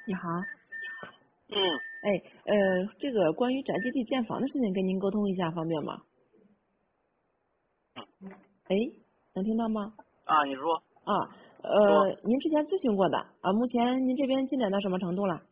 你好。 嗯， 哎，这个关于宅基地建房的事情跟您沟通一下，方便吗？哎，能听到吗？ 啊，你说啊， 说， 您之前咨询过的啊，目前您这边进展到什么程度了？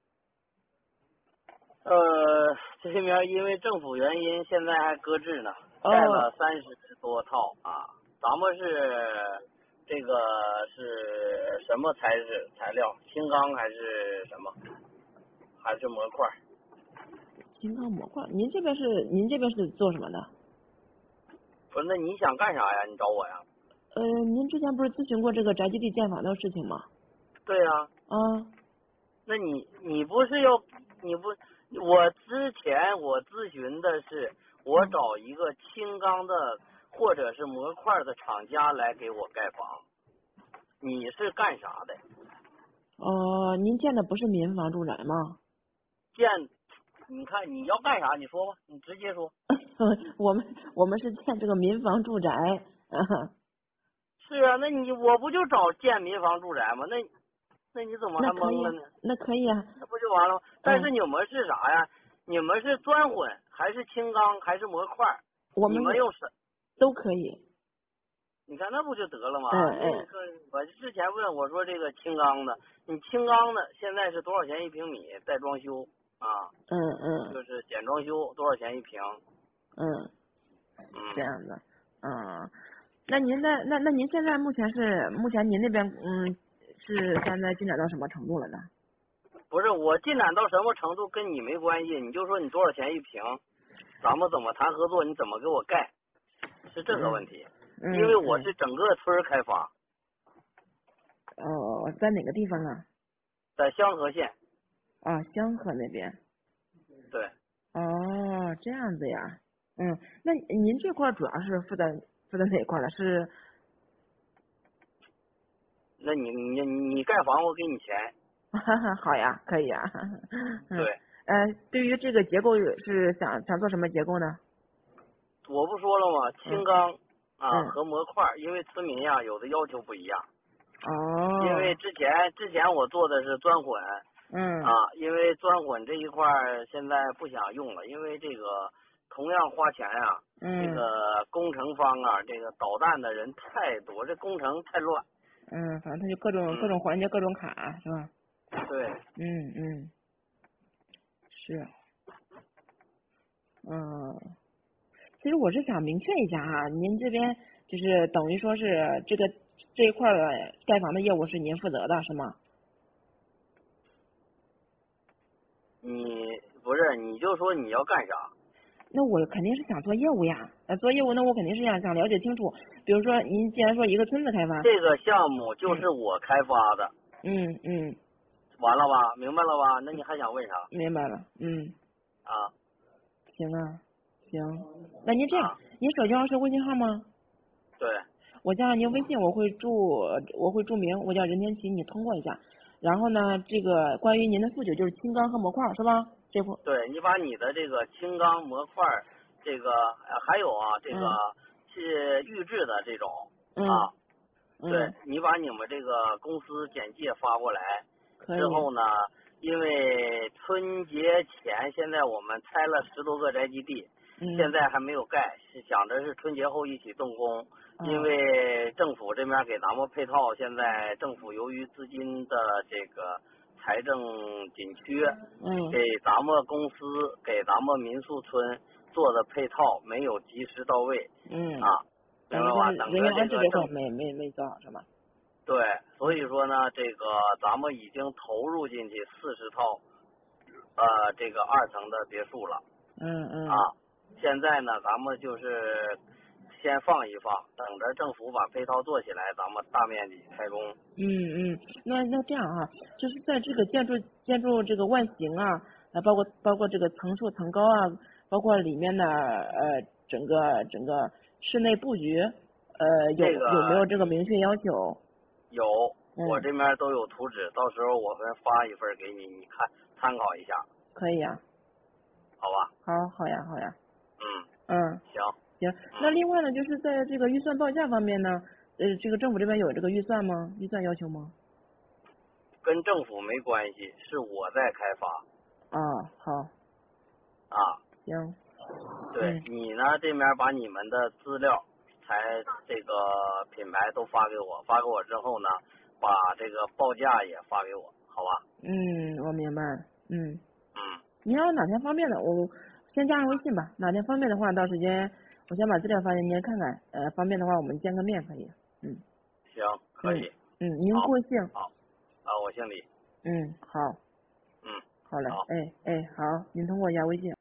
这边因为政府原因，现在还搁置呢，盖了哦， 30多套啊。咱们是这个是什么材料？轻钢还是什么？还是模块？ 金刚模块，您这边是做什么的？ 不是，那你想干啥呀？你找我呀？ 您之前不是咨询过这个宅基地建房的事情吗？ 对呀， 啊， 那你不是要你不？我之前我咨询的是，我嗯， 找一个轻钢的或者是模块的厂家来给我盖房。你是干啥的？ 您建的不是民房住宅吗？ 建，你看你要干啥？你说吧，你直接说。 我们是建这个民房住宅， 是啊，我不就找建民房住宅吗？那你怎么还那可以啊， 懵了呢？ 那可以啊， 那不就完了吗？但是嗯， 你们是啥呀？你们是砖混还是轻钢还是模块？你我们是们用什？ 都可以， 你看那不就得了吗？那嗯嗯。 个我之前问我说这个轻钢的，你轻钢的现在是多少钱一平米？带装修啊， 嗯嗯就是简装修多少钱一平？ 嗯，这嗯。 样的，嗯，那您现在目前您那边是现在进展到什么程度了呢？ 不是我进展到什么程度跟你没关系，你就说你多少钱一平，咱们怎么谈合作，你怎么给我盖，是这个嗯问题。因为我嗯嗯， 是整个村开发， 哦，在哪个地方啊？ 在香河县。 啊，香河那边。 对， 哦，这样子呀。嗯，那您这块儿主要是负责哪一块儿的？是， 那你盖房我给你钱。 哈哈，好呀，可以啊。嗯， 对， 对于这个结构是想做什么结构呢？ 我不说了吗？轻嗯钢啊嗯， 和模块，因为村民呀有的要求不一样。因为哦， 之前我做的是砖混啊， 嗯因为砖混这一块儿现在不想用了，因为这个同样花钱呀，这嗯。 个工程方啊，这个捣蛋的人太多，这工程太乱。 反正他就各种嗯， 环节各种卡，是吧？ 对， 嗯，是，嗯，其实我是想明确一下哈，您这边就是等于说是这一块儿的盖房的业务是您负责的，是吗？ 你不是你就说你要干啥？ 那我肯定是想做业务呀，做业务那我肯定是想了解清楚，比如说您既然说一个村子开发， 这个项目就嗯是我开发的， 嗯， 完了吧？明白了吧？那你还想问啥？ 明白了， 啊行啊，行，那您这样， 啊， 您手机号是微信号吗？ 对我加上您微信，我会注明，我叫任天琪，你通过一下。然后呢，这个关于您的诉求就是轻钢和模块是吧？这块， 对，你把你的这个轻钢模块，这个还有啊，这个嗯是预制的这种嗯啊。对， 嗯， 你把你们这个公司简介发过来可以， 之后呢，因为春节前现在我们拆了10多个宅基地，现嗯在还没有盖，是想着是春节后一起动工。因啊为政府这边给咱们配套，现在政府由于资金的这个财政紧缺， 嗯给咱们公司给咱们民宿村做的配套没有及时到位嗯， 啊，明等于就是白吧？等人员着这安置这块个没做好是吧？ 对，所以嗯说呢，这个咱们已经投入进去40套这个2层的别墅了啊。 嗯现在呢，咱们就是先放一放，等着政府把配套做起来，咱们大面积开工。 那这样啊，就是在这个建筑这个外形啊，包括这个层数层高啊，包括里面的整个室内布局， 这有没有个这个明确要求？ 有，我嗯， 这边都有图纸，到时候我们发一份给你，你看参考一下， 可以啊， 好吧？ 好呀， 嗯， 嗯， 行， 行。那另外呢，就是在这个预算报价方面呢，这个政府这边有这个预算吗？预算要求吗？ 跟政府没关系，是我在开发。 啊，好， 啊， 行， 对你呢这边把你们的资料才这个品牌都发给我，发给我之后呢，把这个报价也发给我，好吧？ 我明白， 嗯， 你要哪天方便的，我先加上微信吧，哪天方便的话，到时间我先把资料发给您看看，方便的话我们见个面可以， 行，可以。 您好， 贵姓？ 好，我姓李。 好， 嗯， 好嘞， 好。 好，您通过一下微信。